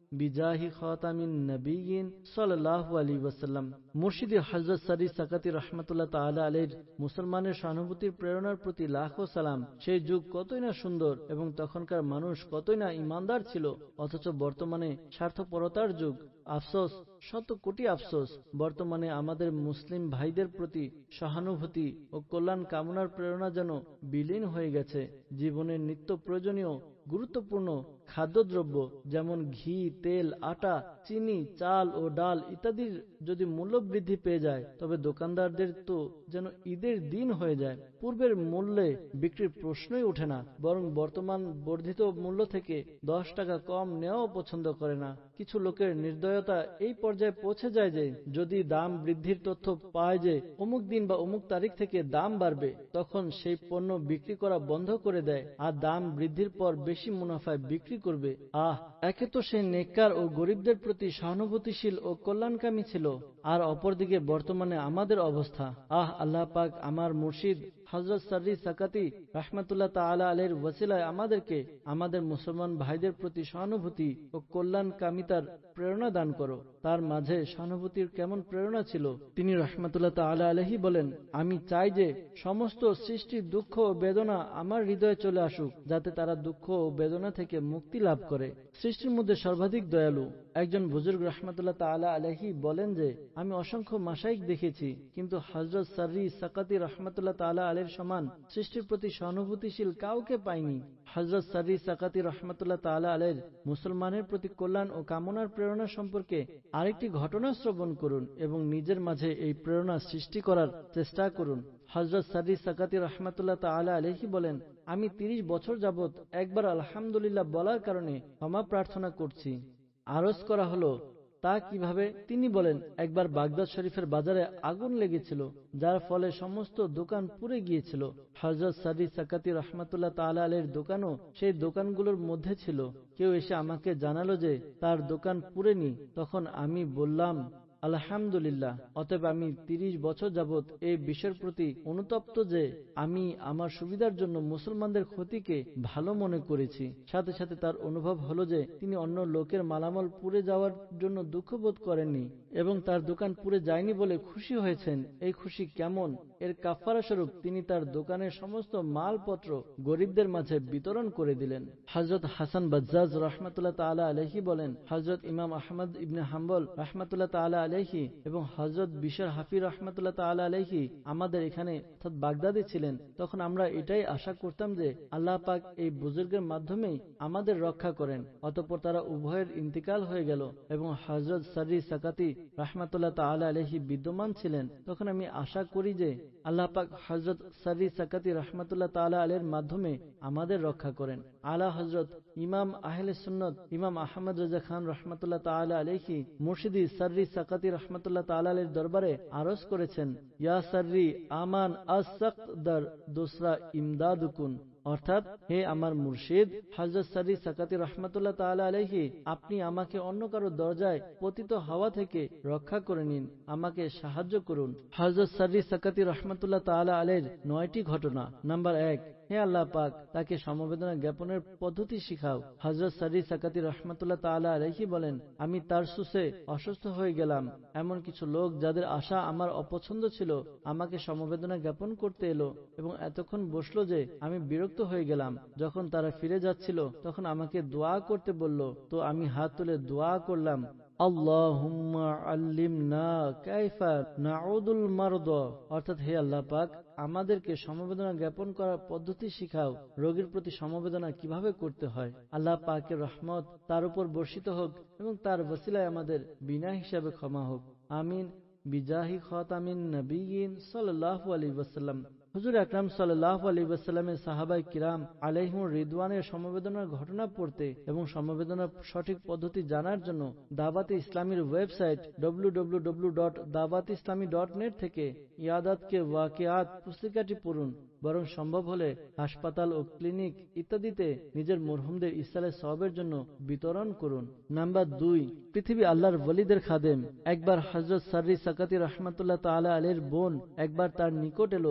বিজাহি খাতামিন নবিয়িন সাল্লাল্লাহু আলাইহি ওয়াসাল্লাম। মুর্শিদি হযরত সারি সাকাতি রাহমাতুল্লাহ তাআলা আলাইহির মুসলমানের সহানুভূতির প্রেরণার প্রতি লাখো সালাম। সেই যুগ কতই না সুন্দর এবং তখনকার মানুষ কতই না ইমানদার ছিল, অথচ বর্তমানে স্বার্থপরতার যুগ। আফসোস, শত কোটি আফসোস, বর্তমানে আমাদের মুসলিম ভাইদের প্রতি সহানুভূতি ও কল্যাণ কামনার প্রেরণা যেন বিলীন হয়ে গেছে। জীবনের নিত্য প্রয়োজনীয় গুরুত্বপূর্ণ খাদ্যদ্রব্য যেমন ঘি, তেল, আটা, চিনি, চাল ও ডাল ইত্যাদির যদি মূল্য বৃদ্ধি পেয়ে যায়, তবে দোকানদারদের তো যেন ঈদের দিন হয়ে যায়। পূর্বের মূল্যে বিক্রির প্রশ্নই ওঠে না, বরং বর্তমান বর্ধিত মূল্য থেকে দশ টাকা কম নেওয়াও পছন্দ করে না। কিছু লোকের নির্দয়তা এই পর্যায়ে পৌঁছে যায় যে যদি দাম বৃদ্ধির তথ্য পায় যে অমুক দিন বা অমুক তারিখ থেকে দাম বাড়বে, তখন সেই পণ্য বিক্রি করা বন্ধ করে দেয় আর দাম বৃদ্ধির পর বেশি মুনাফায় বিক্রি করবে। আহ, একে তো সে নেককার ও গরিবদের প্রতি সহানুভূতিশীল ও কল্যাণকামী ছিল, আর অপরদিকে বর্তমানে আমাদের অবস্থা। আহ, আল্লাহ পাক আমার মুর্শিদ হযরত সারি সাকাতি রাহমাতুল্লাহ তাআলা আলাইহির ওসিলায় আমাদেরকে আমাদের মুসলমান ভাইদের প্রতি সহানুভূতি ও কল্যাণকামিতার প্রেরণা দান করো। তার মাঝে সহানুভূতির কেমন প্রেরণা ছিল, তিনি রাহমাতুল্লাহ তাআলা আলাইহি বলেন, আমি চাই যে সমস্ত সৃষ্টির দুঃখ ও বেদনা আমার হৃদয়ে চলে আসুক, যাতে তারা দুঃখ ও বেদনা থেকে মুক্তি লাভ করে। সৃষ্টির মধ্যে সর্বাধিক দয়ালু একজন বুজুর্গ রাহমাতুল্লাহ তাআলা আলাইহি বলেন যে আমি অসংখ্য মাশাইখ দেখেছি, কিন্তু হযরত সারি সাকাতি রাহমাতুল্লাহ তাআলা আলাইহির সমান সৃষ্টির প্রতি সহানুভূতিশীল কাউকে পাইনি। হযরত সারি সাকাতি রাহমাতুল্লাহ তাআলা আলাইহির মুসলমানের প্রতি কল্যাণ ও কামনার প্রেরণা সম্পর্কে আরেকটি ঘটনা শ্রবণ করুন এবং নিজের মাঝে এই প্রেরণা সৃষ্টি করার চেষ্টা করুন। হযরত সারি সাকাতি রাহমাতুল্লাহ তাআলা আলাইহি বলেন, আমি তিরিশ বছর যাবত একবার আলহামদুলিল্লাহ বলার কারণে ক্ষমা প্রার্থনা করছি। আরজ করা হলো, তা কিভাবে? তিনি বলেন, একবার বাগদাদ শরীফের বাজারে আগুন লেগেছিল, যার ফলে সমস্ত দোকান পুড়ে গিয়েছিল। হযরত সারি সাকাতি রাহমাতুল্লাহ তাআলা আলাইহির দোকানও সেই দোকানগুলোর মধ্যে ছিল। কেউ এসে আমাকে জানালো যে তার দোকান পুড়েনি। তখন আমি বললাম, আলহামদুলিল্লাহ। অতএব আমি তিরিশ বছর যাবত এই বিষয়ের প্রতি অনুতপ্ত যে আমি আমার সুবিধার জন্য মুসলমানদের ক্ষতিকে ভালো মনে করেছি। সাথে সাথে তার অনুভব হলো যে তিনি অন্য লোকের মালামাল পুড়ে যাওয়ার জন্য দুঃখ বোধ করেননি এবং তার দোকান পুড়ে যায়নি বলে খুশি হয়েছেন। এই খুশি কেমন? এর কাফারা স্বরূপ তিনি তার দোকানের সমস্ত মালপত্র গরিবদের মাঝে বিতরণ করে দিলেন। হযরত হাসান বাজ্জাজ রাহমাতুল্লাহ তাআলা আলাইহি বলেন, হযরত ইমাম আহমদ ইবনে হাম্বল রাহমাতুল্লাহ তাআলা আলাইহি এবং হযরত বিশর হাফি রাহমাতুল্লাহ তাআলা আলাইহি আমাদের এখানে অর্থাৎ বাগদাদে ছিলেন। তখন আমরা এটাই আশা করতাম যে আল্লাহ পাক এই বুজুর্গের মাধ্যমেই আমাদের রক্ষা করেন। অতঃপর তারা উভয়ের ইন্তিকাল হয়ে গেল এবং হযরত সারি সাকাতি রাহমাতুল্লাহ তাআলা আলাইহি বিদ্যমান ছিলেন। তখন আমি আশা করি যে আল্লাহ পাক হযরত সারি সাকাতি রাহমাতুল্লাহ তাআলা আলাইহির মাধ্যমে আমাদের রক্ষা করেন। আলা হযরত ইমাম আহলে সুন্নাত ইমাম আহমদ রাজা খান রাহমাতুল্লাহ তাআলা আলাইহি মুর্শিদি সারি সাকাতি রাহমাতুল্লাহ তাআলা আলাইহির দরবারে আরজ করেছেন, ইয়া সারি আমান আস-সাকদার দুসরা ইমদাদুকুন, অর্থাৎ হে আমার মুর্শিদ হযরত সারি সাকাতি রাহমাতুল্লাহ তাআলা আলাইহি, আপনি আমাকে অন্য কারো দরজায় পতিত হওয়া থেকে রক্ষা করে নিন, আমাকে সাহায্য করুন। হযরত সারি সাকাতি রাহমাতুল্লাহ তাআলা আলাইহির নয়টি ঘটনা। নাম্বার এক, হে আল্লাহ পাক তাকে সমবেদনা জ্ঞাপনের পদ্ধতি শিখাও। হযরত সারি সাকাতি রাহমাতুল্লাহ তাআলা আলাইহি বলেন, আমি তার সুসে অসুস্থ হয়ে গেলাম। এমন কিছু লোক যাদের আশা আমার অপছন্দ ছিল আমাকে সমবেদনা জ্ঞাপন করতে এলো এবং এতক্ষণ বসলো যে আমি বিরক্ত হয়ে গেলাম। যখন তারা ফিরে যাচ্ছিল তখন আমাকে দোয়া করতে বলল, তো আমি হাত তুলে দোয়া করলাম, আল্লাহুম্মা আল্লিমনা কাইফা নাউদুল মারদা, অর্থাৎ হে আল্লাহ পাক আমাদেরকে সমবেদনা জ্ঞাপন করার পদ্ধতি শিখাও, রোগীর প্রতি সমবেদনা কিভাবে করতে হয়। আল্লাহ পাকের রহমত তার উপর বর্ষিত হোক এবং তার ওসিলায় আমাদের বিনা হিসাবে ক্ষমা হোক। আমিন বিজাহি খাতামিন নবিয়িন সাল্লাল্লাহু আলাইহি ওয়াসাল্লাম। হুজুর আকরাম সাল্লাল্লাহু আলাইহি ওয়াসাল্লামের সাহাবায়ে কিরাম আলাইহিমুর রিদওয়ানের সমবেদনার ঘটনা পড়তে এবং সমবেদনার সঠিক পদ্ধতি জানার জন্য দাওয়াতে ইসলামীর website W W W dot Dawat Islami dot net থেকে ইয়াদাত কে ওয়াকিয়াত পুস্তিকাটি পড়ুন। বরং সম্ভব হলে হাসপাতাল ও ক্লিনিক ইত্যাদিতে নিজের মরহুমদের ইসলামের সওয়াবের জন্য বিতরণ করুন। নাম্বার দুই, পৃথিবী আল্লাহর ওলিদের খাদেম। একবার হযরত সারি সাকাতি রাহমাতুল্লাহ তাআলা আলাইহির বোন একবার তার নিকট এলো। তখন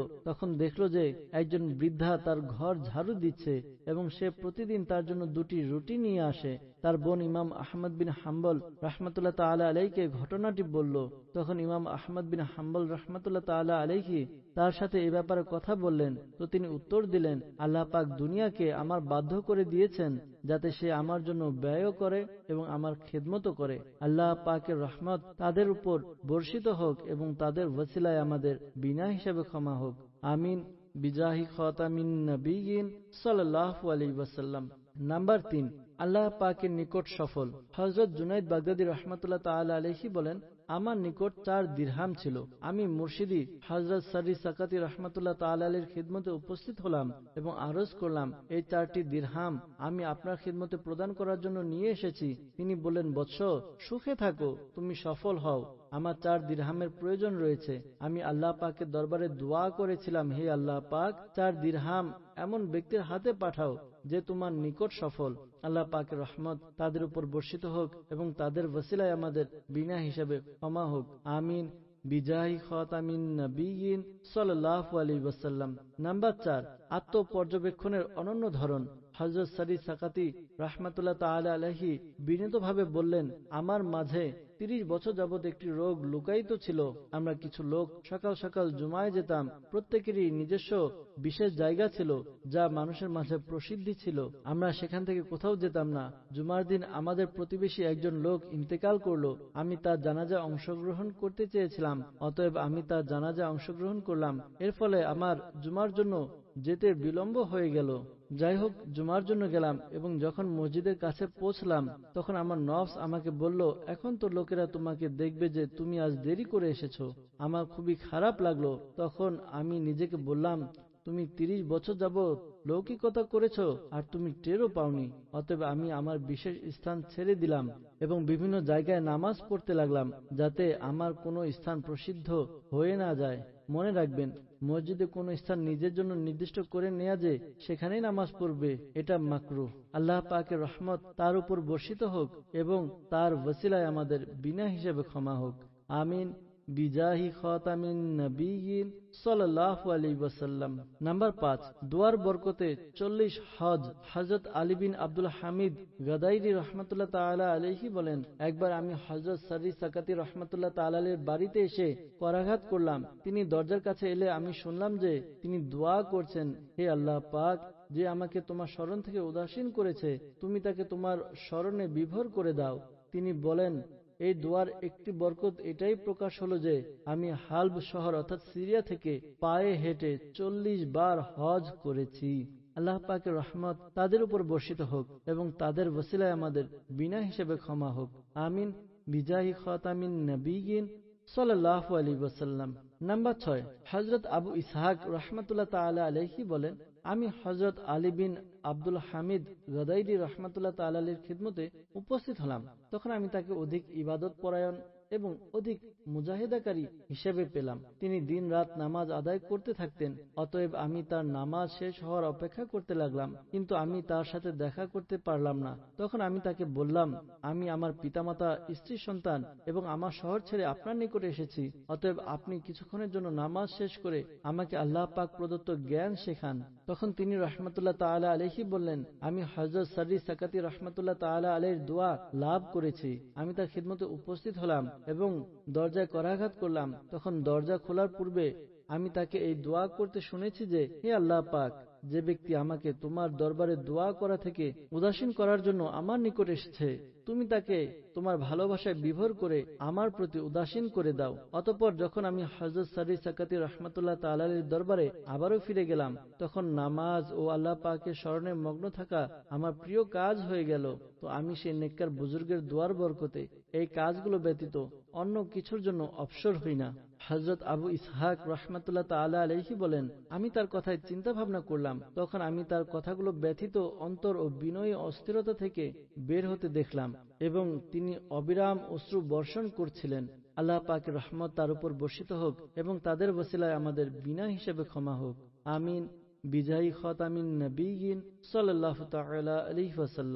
তখন দেখল যে একজন বৃদ্ধা তার ঘর ঝাড়ু দিচ্ছে এবং সে প্রতিদিন তার জন্য দুটি রুটি নিয়ে আসে। তার বোন ইমাম আহমদ বিন হাম্বল রাহমাতুল্লাহ তাআলা আলাইহিকে ঘটনাটি বলল। তখন ইমাম আহমদ বিন হাম্বল রাহমাতুল্লাহ তাআলা আলাইহি তার সাথে এ ব্যাপারে কথা বললেন। তো তিনি উত্তর দিলেন, আল্লাহ পাক দুনিয়াকে আমার বাধ্য করে দিয়েছেন যাতে সে আমার জন্য ব্যয় করে এবং আমার খেদমতও করে। আল্লাহ পাকের রহমত তাদের উপর বর্ষিত হোক এবং তাদের ওসিলায় আমাদের বিনা হিসাবে ক্ষমা হোক। আমিন বিজাহি খাতামিন নবিয়িন সাল্লাল্লাহু আলাইহি ওয়াসাল্লাম। নাম্বার তিন, আল্লাহ পাকের নিকট সফল। হযরত জুনাইদ বাগদাদী রাহমাতুল্লাহ তাআলা আলাইহি বলেন, আমার নিকট চার দিরহাম ছিল। আমি মুর্শিদি হযরত সারি সাকাতি রাহমাতুল্লাহ তাআলা আলাইহির খিদমতে উপস্থিত হলাম এবং আরজ করলাম, এই চারটি দিরহাম আমি আপনার খিদমতে প্রদান করার জন্য নিয়ে এসেছি। তিনি বললেন, বৎস, সুখে থাকো, তুমি সফল হও। আমার চার দিরহামের প্রয়োজন রয়েছে। আমি আল্লাহ পাকের দরবারে দোয়া করেছিলাম, হে আল্লাহ পাক, চার দিরহাম এমন ব্যক্তির হাতে পাঠাও যে তোমার নিকট সফল। আল্লাহ পাকের রহমত তাদের উপর বর্ষিত হোক এবং তাদের ওসিলায় আমাদের বিনা হিসাবে ক্ষমা হোক। আমিন বিজাহি খাতামিন নবিয়িন সাল্লাল্লাহু আলাইহি ওয়াসাল্লাম। নাম্বার চার, আত্মপর্যবেক্ষণের অনন্য ধরন। হযরত সারি সাকাতি রাহমাতুল্লাহ তাআলা আলাইহি বিনীতভাবে বললেন, আমার মাঝে তিরিশ বছর যাবৎ একটি রোগ লুকায়িত ছিল। আমরা কিছু লোক সকাল সকাল জুমায় যেতাম। প্রত্যেকেরই নিজস্ব বিশেষ জায়গা ছিল যা মানুষের মাঝে প্রসিদ্ধি ছিল। আমরা সেখান থেকে কোথাও যেতাম না। জুমার দিন আমাদের প্রতিবেশী একজন লোক ইন্তেকাল করলো। আমি তার জানাজায় অংশগ্রহণ করতে চেয়েছিলাম, অতএব আমি তার জানাজায় অংশগ্রহণ করলাম। এর ফলে আমার জুমার জন্য যেতে বিলম্ব হয়ে গেল। যাই হোক, জুমার জন্য গেলাম এবং যখন মসজিদের কাছে পৌঁছলাম তখন আমার নফস আমাকে বলল, এখন তো লোকেরা তোমাকে দেখবে যে তুমি আজ দেরি করে এসেছো। আমার খুবই খারাপ লাগলো। তখন আমি নিজেকে বললাম, তুমি তিরিশ বছর যাবৎ লৌকিকতা করেছ আর তুমি টেরও পাওনি। অতএব আমি আমার বিশেষ স্থান ছেড়ে দিলাম এবং বিভিন্ন জায়গায় নামাজ পড়তে লাগলাম যাতে আমার কোনো স্থান প্রসিদ্ধ হয়ে না যায়। মনে রাখবেন, মসজিদে কোনো স্থান নিজের জন্য নির্দিষ্ট করে নেয়া যে সেখানেই নামাজ পড়বে, এটা মাকরুহ। আল্লাহ পাকের রহমত তার উপর বর্ষিত হোক এবং তার ওসিলায় আমাদের বিনা হিসেবে ক্ষমা হোক। আমিন বিজাহি খাতামিন নবিয়িন সাল্লাল্লাহু আলাইহি ওয়াসাল্লাম। নাম্বার পাঁচ, দোয়ার বরকতে চল্লিশ হজ। হযরত আলী বিন আব্দুল হামিদ গাদাইরি রাহমাতুল্লাহ তাআলা আলাইহি বলেন, একবার আমি হযরত সারি সাকাতি রাহমাতুল্লাহ তাআলা আলাইহির বাড়িতে এসে করাঘাত করলাম। তিনি দরজার কাছে এলে আমি শুনলাম যে তিনি দোয়া করছেন, হে আল্লাহ পাক, যে আমাকে তোমার স্মরণ থেকে উদাসীন করেছে তুমি তাকে তোমার স্মরণে বিভোর করে দাও। তিনি বলেন, এই দোয়ার একটি বরকত এটাই প্রকাশ হলো যে আমি হালব শহর অর্থাৎ সিরিয়া থেকে পায়ে হেঁটে চল্লিশ বার হজ করেছি। আল্লাহ পাকের রহমত তাদের উপর বর্ষিত হোক এবং তাদের ওসিলায় আমাদের বিনা হিসেবে ক্ষমা হোক। আমিন বিজাহি খাতামিন নবিয়িন সাল্লাল্লাহু আলাইহি ওয়াসাল্লাম। নাম্বার ছয়, হযরত আবু ইসহাক রাহমাতুল্লাহ তাআলা আলাইহি বলেন, আমি হযরত আলী বিন আব্দুল হামিদ গাদাইরি রাহমাতুল্লাহ তাআলা আলাইহির খিদমতে উপস্থিত হলাম। তখন আমি তাকে অধিক ইবাদত পরায়ণ এবং অধিক মুজাহিদাকারী হিসেবে পেলাম। তিনি দিন রাত নামাজ আদায় করতে থাকতেন। অতএব আমি তার নামাজ শেষ হওয়ার অপেক্ষা করতে লাগলাম, কিন্তু আমি তার সাথে দেখা করতে পারলাম না। তখন আমি তাকে বললাম, আমি আমার পিতামাতা, স্ত্রী, সন্তান এবং আমার শহর ছেড়ে আপনার নিকটে এসেছি। অতএব আপনি কিছুক্ষণের জন্য নামাজ শেষ করে আমাকে আল্লাহ পাক প্রদত্ত জ্ঞান শেখান। তখন তিনি রাহমাতুল্লাহ তাআলা আলাইহি বললেন, আমি হযরত সারি সাকাতি রাহমাতুল্লাহ তাআলা আলাইহির দোয়া লাভ করেছি। আমি তার খিদমতে উপস্থিত হলাম এবং দরজায় করাঘাত করলাম। তখন দরজা খোলার পূর্বে আমি তাকে এই দোয়া করতে শুনেছি যে, হে আল্লাহ পাক, যে ব্যক্তি আমাকে তোমার দরবারে দোয়া করা থেকে উদাসীন করার জন্য আমার নিকট এসেছে, তুমি তাকে তোমার ভালোবাসায় বিভোর করে আমার প্রতি উদাসীন করে দাও। অতঃপর যখন আমি হযরত সারি সাকাতি রাহমাতুল্লাহ তাআলা আলাইহির দরবারে আবারও ফিরে গেলাম, তখন নামাজ ও আল্লাহ পাকের স্মরণে মগ্ন থাকা আমার প্রিয় কাজ হয়ে গেল। তো আমি সেই নেককার বুজুর্গের দোয়ার বরকতে এই কাজগুলো ব্যতীত অন্য কিছুর জন্য অবসর হই না। হযরত আবু ইসহাক রাহমাতুল্লাহ তাআলা আলাইহি বলেন, আমি তার কথায় চিন্তা ভাবনা করলাম। তখন আমি তার কথাগুলো ব্যথিত অন্তর ও বিনয়ী অস্থিরতা থেকে বের হতে দেখলাম এবং তিনি অবিরাম অশ্রু বর্ষণ করছিলেন। আল্লাহ পাকের রহমত তার উপর বর্ষিত হোক এবং তাদের ওসিলায় আমাদের বিনা হিসেবে ক্ষমা হোক। আমিন বিজাহি খাতামিন নবিয়িন সাল্লাল্লাহু তাআলা আলাইহি ওয়াসাল্লাম।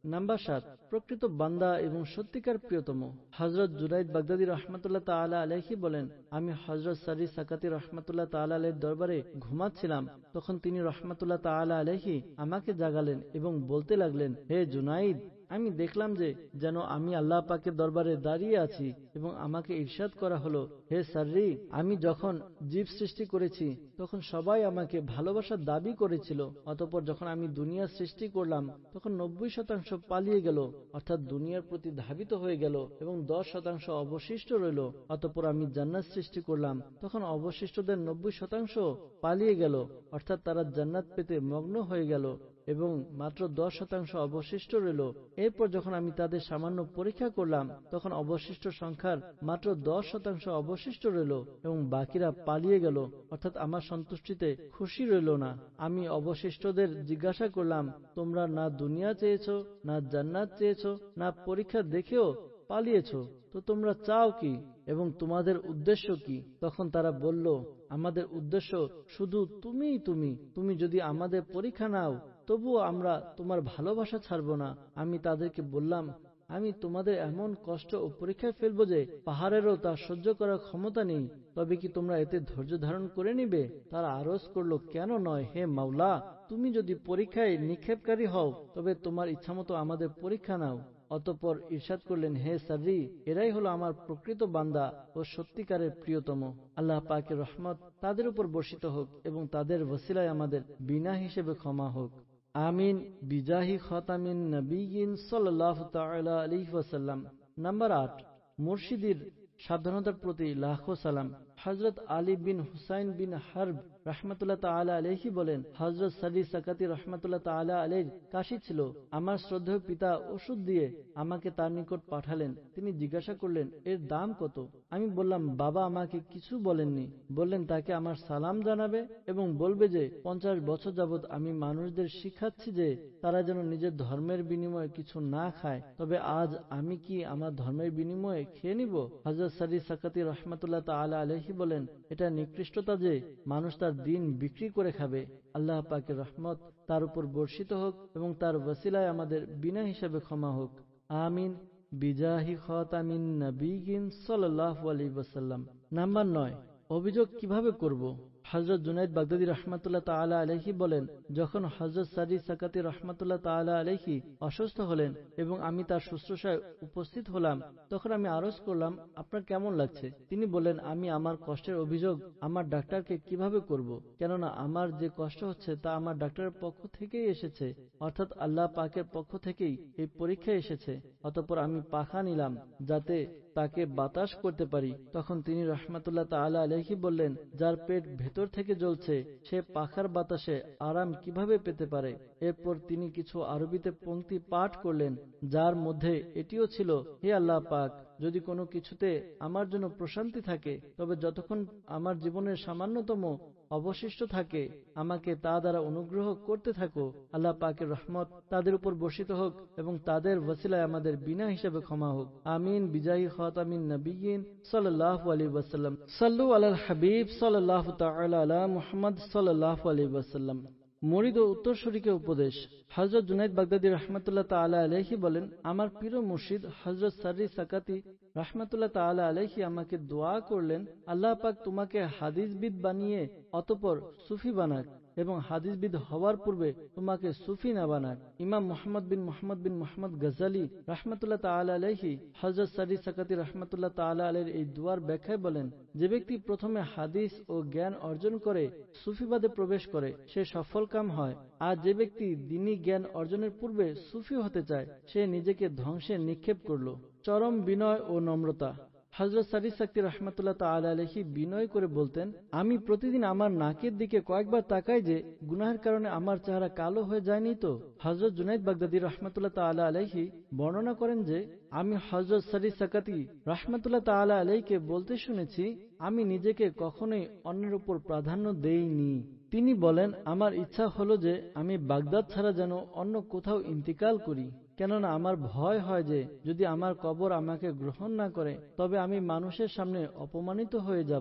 নাম্বার সাত, প্রকৃত বান্দা এবং সত্যিকার প্রিয়তম। হযরত জুনাইদ বাগদাদী রহমাতুল্লাহ তাআলা আলাইহি বলেন, আমি হযরত সারি সাকাতি রহমাতুল্লাহ তাআলা আলাইহির দরবারে ঘুমাচ্ছিলাম। তখন তিনি রহমাতুল্লাহ তাআলা আলাইহি আমাকে জাগালেন এবং বলতে লাগলেন, হে জুনাইদ, আমি দেখলাম যে যেন আমি আল্লাহ পাকের দরবারে দাঁড়িয়ে আছি এবং আমাকে ইরশাদ করা হলো, হে সাররি, আমি যখন জীব সৃষ্টি করেছি তখন সবাই আমাকে ভালোবাসার দাবি করেছিল। অতঃপর যখন আমি দুনিয়া সৃষ্টি করলাম তখন নব্বই শতাংশ পালিয়ে গেল, অর্থাৎ দুনিয়ার প্রতি ধাবিত হয়ে গেল এবং দশ শতাংশ অবশিষ্ট রইল। অতঃপর আমি জান্নাত সৃষ্টি করলাম, তখন অবশিষ্টদের নব্বই শতাংশ পালিয়ে গেল, অর্থাৎ তারা জান্নাত পেতে মগ্ন হয়ে গেল এবং মাত্র দশ শতাংশ অবশিষ্ট রইল। এরপর যখন আমি তাদের সামান্য পরীক্ষা করলাম তখন অবশিষ্ট সংখ্যার মাত্র দশ শতাংশ অবশিষ্ট রইল এবং বাকিরা পালিয়ে গেল, অর্থাৎ আমার সন্তুষ্টিতে খুশি রইল না। আমি অবশিষ্টদের জিজ্ঞাসা করলাম, তোমরা না দুনিয়া চেয়েছ, না জান্নাত চেয়েছ, না পরীক্ষা দেখেও পালিয়েছ, তো তোমরা চাও কি এবং তোমাদের উদ্দেশ্য কি? তখন তারা বলল, আমাদের উদ্দেশ্য শুধু তুমিই তুমি। তুমি যদি আমাদের পরীক্ষা নাও তবুও আমরা তোমার ভালোবাসা ছাড়ব না। আমি তাদেরকে বললাম, আমি তোমাদের এমন কষ্ট ও পরীক্ষায় ফেলবো যে পাহাড়েরও তা সহ্য করার ক্ষমতা নেই, তবে কি তোমরা এতে ধৈর্য ধারণ করে নিবে? তারা আরজ করলো, কেন নয় হে মাওলা, তুমি যদি পরীক্ষায় নিক্ষেপকারী হও তবে তোমার ইচ্ছামতো আমাদের পরীক্ষা নাও। অতঃপর ইরশাদ করলেন, হে সাররি, এরাই হলো আমার প্রকৃত বান্দা ও সত্যিকারের প্রিয়তম। আল্লাহ পাকের রহমত তাদের উপর বর্ষিত হোক এবং তাদের ওসিলায় আমাদের বিনা হিসেবে ক্ষমা হোক। আমিন বিজাহি খাতামিন নবিয়িন সাল্লাল্লাহু তাআলা আলাইহি ওয়াসাল্লাম। নাম্বার আট, মুর্শিদির সাবধানতার প্রতি লাখো সালাম। হযরত আলী বিন হুসাইন বিন হারব রাহমাতুল্লাহ তাআলা আলাইহি বলেন, হযরত সারি সাকাতি রাহমাতুল্লাহ তাআলা আলাইহির কাশি ছিল। আমার শ্রদ্ধেয় পিতা ওষুধ দিয়ে আমাকে তার নিকট পাঠালেন। তিনি জিজ্ঞাসা করলেন, এর দাম কত? আমি বললাম, বাবা আমাকে কিছু বলেননি। বললেন, তাকে আমার সালাম জানাবে এবং বলবে যে পঞ্চাশ বছর যাবৎ আমি মানুষদের শিখাচ্ছি যে তারা যেন নিজের ধর্মের বিনিময়ে কিছু না খায়, তবে আজ আমি কি আমার ধর্মের বিনিময়ে খেয়ে নিব? হযরত সারি সাকাতি রাহমাতুল্লাহ তাআলা আলাইহি বলেন, এটা নিকৃষ্টতা যে মানুষ তার দিন বিক্রি করে খাবে। আল্লাহ পাকের রহমত তার উপর বর্ষিত হোক এবং তার ওসিলায় আমাদের বিনা হিসাবে ক্ষমা হোক। আমিন বিজাহি খাতামিন নবিয়িন সাল্লাল্লাহু আলাইহি ওয়াসাল্লাম। নাম্বার নয়, অভিযোগ কিভাবে করব? হযরত জুনাইদ বাগদাদী রহমাতুল্লাহ তাআলা আলাইহি বলেন, যখন হযরত সারি সাকাতি রহমাতুল্লাহ তাআলা আলাইহি অসুস্থ হলেন এবং আমি তার শুশ্রূষায় উপস্থিত হলাম, তখন আমি আরজ করলাম, আপনার কেমন লাগছে? তিনি বললেন, আমি আমার কষ্টের অভিযোগ আমার ডাক্তারকে কিভাবে করব? কেননা আমার যে কষ্ট হচ্ছে তা আমার ডাক্তারের পক্ষ থেকেই এসেছে, অর্থাৎ আল্লাহ পাকের পক্ষ থেকেই এই পরীক্ষা এসেছে। অতঃপর আমি পাখা নিলাম যাতে তাকে বাতাস করতে পারি। তখন তিনি রহমাতুল্লাহ তাআলা আলাইহি বললেন, যার পেট ভেতর থেকে জ্বলছে সে পাখার বাতাসে আরাম কিভাবে পেতে পারে? এরপর তিনি কিছু আরবিতে পংক্তি পাঠ করলেন, যার মধ্যে এটিও ছিল, হে আল্লাহ পাক, যদি কোনো কিছুতে আমার জন্য প্রশান্তি থাকে তবে যতক্ষণ আমার জীবনের সামান্যতম অবশিষ্ট থাকে আমাকে তা দ্বারা অনুগ্রহ করতে থাকো। আল্লাহ পাকের রহমত তাদের উপর বর্ষিত হোক এবং তাদের ওসিলায় আমাদের বিনা হিসাবে ক্ষমা হোক। আমিন বিজাহি খাতামিন নবিয়িন সাল্লাল্লাহু আলাইহি ওয়াসাল্লাম। সাল্লু আলাল হাবিব সাল্লাল্লাহু তাআলা আলা মুহাম্মদ সাল্লাল্লাহু আলাইহি ওয়াসাল্লাম। মুরিদ ও উত্তরসূরিকে উপদেশ। হযরত জুনাইদ বাগদাদী রাহমাতুল্লাহ তাআলা আলাইহি বলেন, আমার প্রিয় মুর্শিদ হযরত সারি সাকাতি রাহমাতুল্লাহ তাআলা আলাইহি আমাকে দোয়া করলেন, আল্লাহ পাক তোমাকে হাদিসবিদ বানিয়ে অতঃপর সুফি বানাক এবং হাদিসবিদ হওয়ার পূর্বে তোমাকে সুফি না বানাক। ইমাম মুহাম্মদ বিন মুহাম্মদ বিন মুহাম্মদ গজালি রাহমাতুল্লাহ তাআলা আলাইহি হযরত সারি সাকাতি রাহমাতুল্লাহ তাআলা আলাইহির এই দুয়ার ব্যাখ্যায় বলেন, যে ব্যক্তি প্রথমে হাদিস ও জ্ঞান অর্জন করে সুফিবাদে প্রবেশ করে সে সফলকাম হয়, আর যে ব্যক্তি দ্বীনি জ্ঞান অর্জনের পূর্বে সুফি হতে চায় সে নিজেকে ধ্বংসে নিক্ষেপ করল। চরম বিনয় ও নম্রতা। হযরত সারি সাকাতি রাহমাতুল্লাহ তাআলা আলাইহি বিনয় করে বলতেন, আমি প্রতিদিন আমার নাকের দিকে কয়েকবার তাকাই যে গুনাহের কারণে আমার চেহারা কালো হয়ে যায়নি তো। হযরত জুনাইদ বাগদাদী রাহমাতুল্লাহ তাআলা আলাইহি বর্ণনা করেন যে আমি হযরত সারি সাকাতি রাহমাতুল্লাহ তাআলা আলাইহিকে বলতে শুনেছি, আমি নিজেকে কখনোই অন্যের উপর প্রাধান্য দেইনি। তিনি বলেন, আমার ইচ্ছা হলো যে আমি বাগদাদ ছাড়া যেন অন্য কোথাও ইন্তিকাল করি, কেননা আমার ভয় হয় যে যদি আমার কবর আমাকে গ্রহণ না করে তবে আমি মানুষের সামনে অপমানিত হয়ে যাব।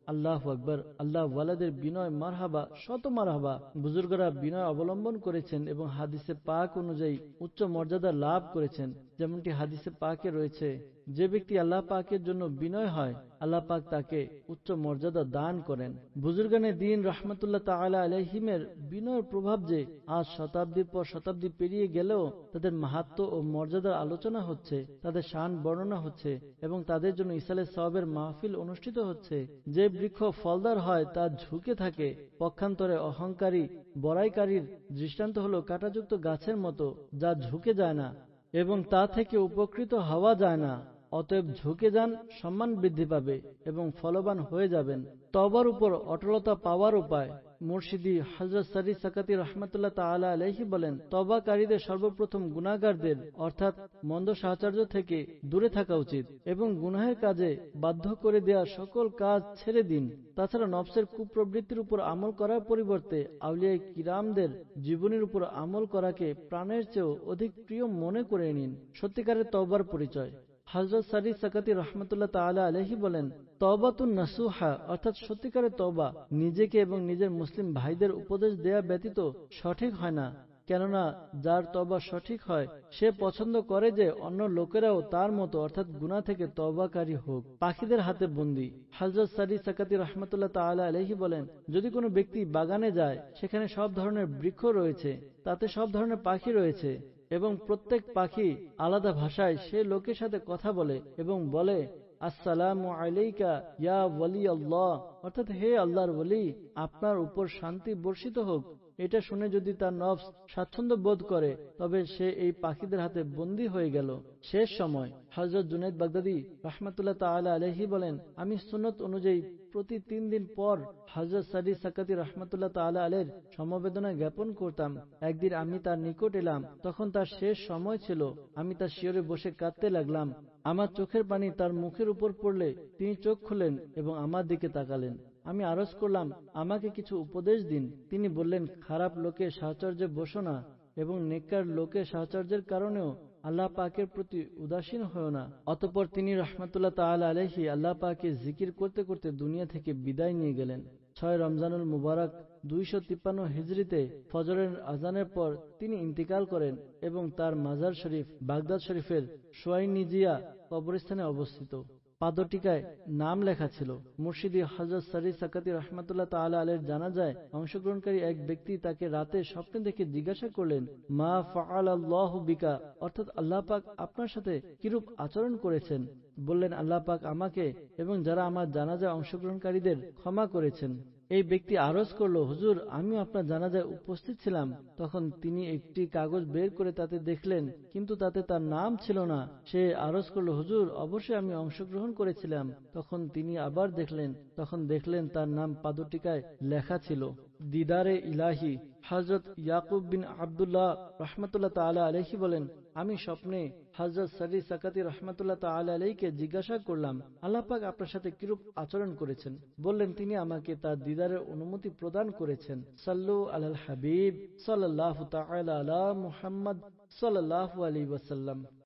আল্লাহ আকবার, আল্লাহ ওয়ালাদের বিনয় মারহাবা, শত মারহাবা। বুজুর্গরা বিনয় অবলম্বন করেছেন এবং হাদিসে পাক অনুযায়ী উচ্চ মর্যাদা লাভ করেছেন। যেমনটি হাদিসে পাকে রয়েছে, যে ব্যক্তি আল্লাহ পাকের জন্য বিনয় হয়, আল্লাহ পাক তাকে উচ্চ মর্যাদা দান করেন। বুজুর্গানে দিন রহমতুল্লাহ তাআলা আলাইহিমের বিনয়ের প্রভাব যে আজ শতাব্দীর পর শতাব্দী পেরিয়ে গেলেও তাদের মাহাত্ম্য ও মর্যাদার আলোচনা হচ্ছে, তাদের শান বর্ণনা হচ্ছে এবং তাদের জন্য ইসালে সওয়াবের মাহফিল অনুষ্ঠিত হচ্ছে। যে বৃক্ষ ফলদার হয় তা ঝুঁকে থাকে, পক্ষান্তরে অহংকারী বড়াইকারীর দৃষ্টান্ত হলো কাঁটাযুক্ত গাছের মতো, যা ঝুঁকে যায় না এবং তা থেকে উপকৃত হওয়া যায় না। অতএব ঝুঁকে যান, সম্মান বৃদ্ধি পাবে এবং ফলবান হয়ে যাবেন। তওবার উপর অটলতা পাওয়ার উপায়। মুর্শিদি হযরত সারি সাকাতি রহমতুল্লাহ তাআলা আলাইহি বলেন, তওবাকারীদের সর্বপ্রথম গুনাহগারদের অর্থাৎ মন্দ সাহচর্য থেকে দূরে থাকা উচিত এবং গুনাহের কাজে বাধ্য করে দেয়া সকল কাজ ছেড়ে দিন। তাছাড়া নফসের কুপ্রবৃত্তির উপর আমল করার পরিবর্তে আউলিয়া কিরামদের জীবনের উপর আমল করাকে প্রাণের চেয়েও অধিক প্রিয় মনে করে নিন। সত্যিকারের তওবার পরিচয়। হযরত সারি সাকাতি রহমতুল্লাহ তাআলা আলাইহি বলেন, তওবাতুন নাসুহা অর্থাৎ সত্যিকারের তওবা নিজেকে এবং নিজের মুসলিম ভাইদের উপদেশ দেয়া ব্যতীত সঠিক হয় না। কেননা যার তওবা সঠিক হয়, সে পছন্দ করে যে অন্য লোকেরাও তার মতো অর্থাৎ গুনাহ থেকে তওবাকারী হোক। পাখিদের হাতে বন্দী। হযরত সারি সাকাতি রহমতুল্লাহ তাআলা আলাইহি বলেন, যদি কোনো ব্যক্তি বাগানে যায়, সেখানে সব ধরনের বৃক্ষ রয়েছে, তাতে সব ধরনের পাখি রয়েছে এবং প্রত্যেক পাখি আলাদা ভাষায় সে লোকের সাথে কথা বলে এবং বলে, আসসালামু আলাইকা ইয়া ওয়ালি আল্লাহ, অর্থাৎ হে আল্লাহর ওলি, আপনার উপর শান্তি বর্ষিত হোক। এটা শুনে যদি তার নফস স্বাচ্ছন্দ্য বোধ করে, তবে সে এই পাখিদের হাতে বন্দী হয়ে গেল। শেষ সময়। হযরত জুনাইদ বাগদাদী রাহমাতুল্লাহ তাআলা আলাইহি বলেন, আমি সুন্নত অনুযায়ী প্রতি তিন দিন পর হযরত সাদি সাকাতি রাহমাতুল্লাহ তাআলা আলাইহির সমবেদনা জ্ঞাপন করতাম। একদিন আমি তার নিকট এলাম, তখন তার শেষ সময় ছিল। আমি তার শিয়রে বসে কাঁদতে লাগলাম। আমার চোখের পানি তার মুখের উপর পড়লে তিনি চোখ খুললেন এবং আমার দিকে তাকালেন। আমি আরজ করলাম, আমাকে কিছু উপদেশ দিন। তিনি বললেন, খারাপ লোকের সাহচর্যে বসো না এবং নেককার লোকের সাহচর্যের কারণেও আল্লাহ পাকের প্রতি উদাসীন হও না। অতঃপর তিনি রহমতুল্লাহ তাআলা আলাইহি আল্লাহ পাকের জিকির করতে করতে দুনিয়া থেকে বিদায় নিয়ে গেলেন। ছয় রমজানুল মুবারক দুইশো তিপ্পান্ন হিজরিতে ফজরের আজানের পর তিনি ইন্তিকাল করেন এবং তার মাজার শরীফ বাগদাদ শরীফের সোয়াইনিজিয়া কবরস্থানে অবস্থিত। পাদটিকায় নাম লেখা ছিল। মুর্শিদি হযরত সারি সাকাতি রহমতুল্লাহ তাআলা আলাইহির জানাজায় অংশগ্রহণকারী এক ব্যক্তি তাকে রাতে স্বপ্নে দেখে জিজ্ঞাসা করলেন, মা ফাআলাল্লাহু বিকা, অর্থাৎ আল্লাহ পাক আপনার সাথে কিরূপ আচরণ করেছেন? বললেন, আল্লাহ পাক আমাকে এবং যারা আমার জানাজায় অংশগ্রহণকারীদের ক্ষমা করেছেন। এই ব্যক্তি আরজ করল, হুজুর, আমিও আপনার জানাজায় উপস্থিত ছিলাম। তখন তিনি একটি কাগজ বের করে তাতে দেখলেন, কিন্তু তাতে তার নাম ছিল না। সে আরজ করল, হুজুর, অবশ্যই আমি অংশগ্রহণ করেছিলাম। তখন তিনি আবার দেখলেন, তখন দেখলেন তার নাম পাদটিকায় লেখা ছিল। দিদারে ইলাহি। হযরত ইয়াকুব বিন আব্দুল্লাহ রহমতুল্লাহ তাআলা আলাইহি বলেন, আমি স্বপ্নে হযরত সারি সাকাতি রহমতুল্লাহ তাআলা আলাইহিকে জিজ্ঞাসা করলাম, আল্লাহ পাক আপনার সাথে কিরূপ আচরণ করেছেন? বললেন, তিনি আমাকে তার দিদারের অনুমতি প্রদান করেছেন। সাল্লু আলাল হাবিব সাল্লাল্লাহু তাআলা আলা মুহাম্মদ সাল্লাল্লাহু আলাইহি ওয়াসাল্লাম।